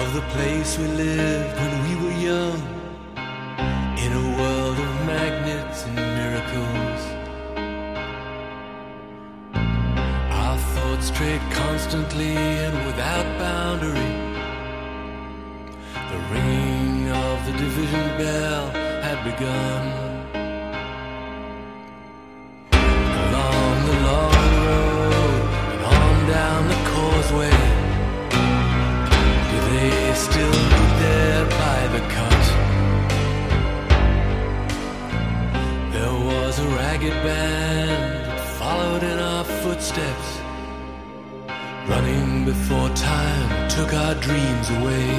of the place we lived when we were young, in a world of magnets and miracles. Our thoughts strayed constantly and without boundary. The ringing of the division bell had begun. Along the long road and on down the causeway, do they still meet there by the cut? There was a ragged band that followed in our footsteps, running before time took our dreams away,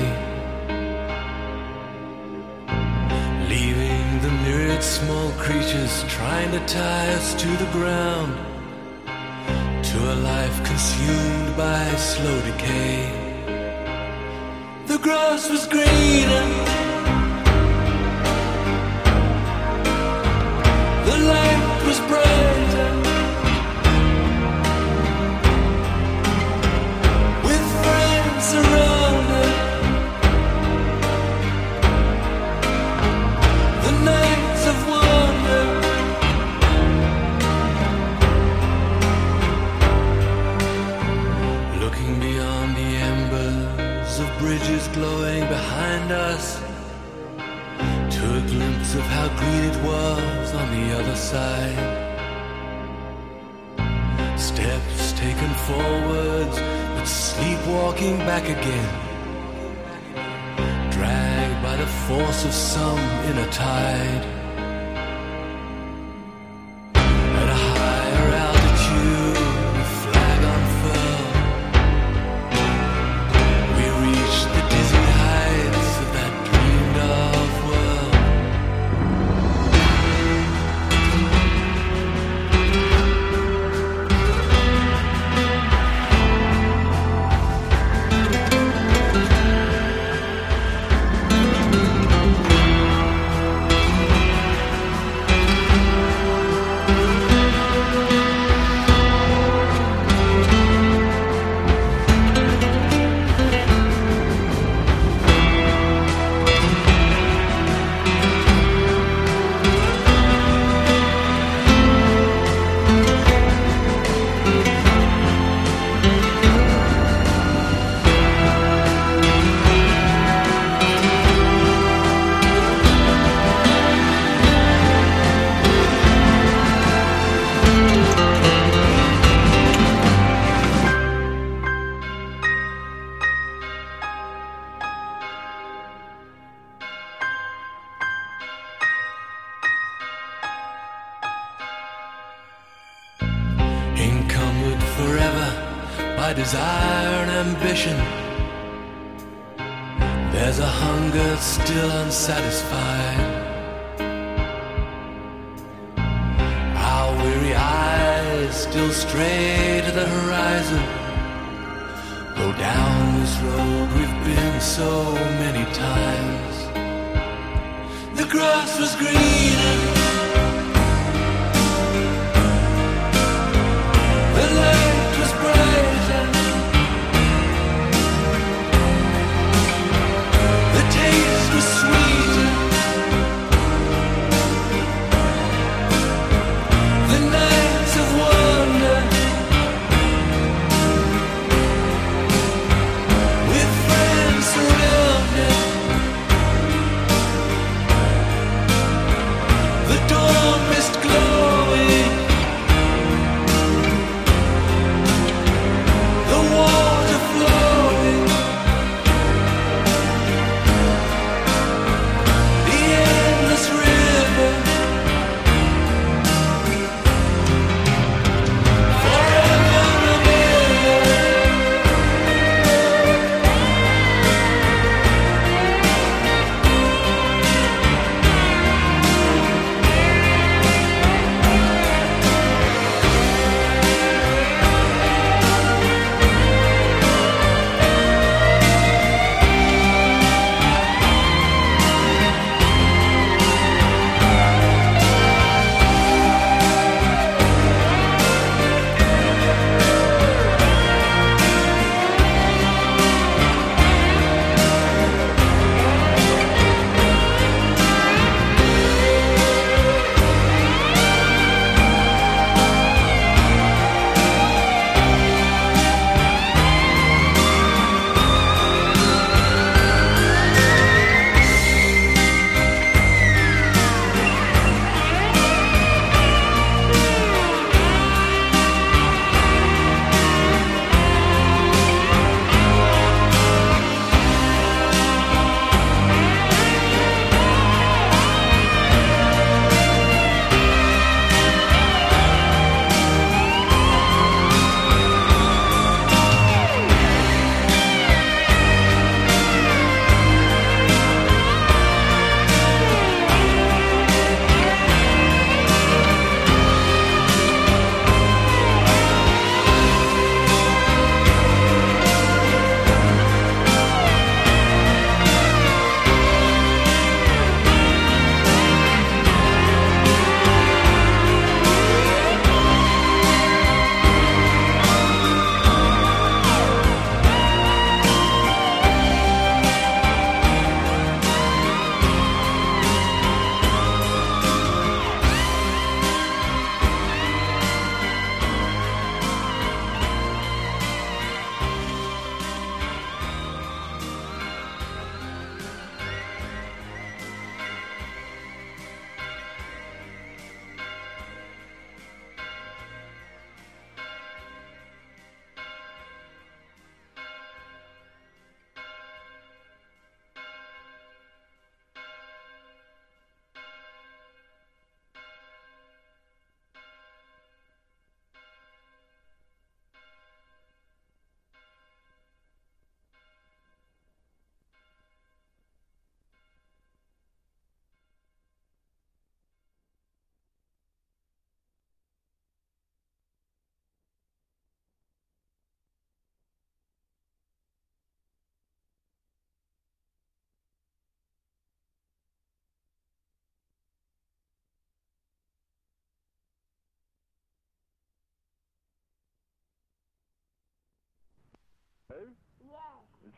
leaving the myriad small creatures trying to tie us to the ground, to a life consumed by slow decay. The grass was greener, the light was brighter, with friends around us. The nights of wonder, looking beyond the embers of bridges glowing behind us, to a glimpse of how green it was on the other side. Steps taken forwards, but sleepwalking back again, dragged by the force of some inner tide. At a higher altitude, the flag unfurled, we reached the dizzy heights of that dreamed of world. Encumbered forever by desire and ambition, there's a hunger still unsatisfied. Our weary eyes still stray to the horizon, though down this road we've been so many times. The grass was greener, the light was brighter, the taste was sweeter, the nights of wonder, with friends surrounded. The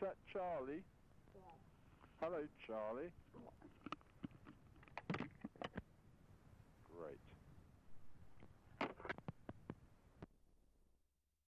that Charlie? Yeah. Hello, Charlie.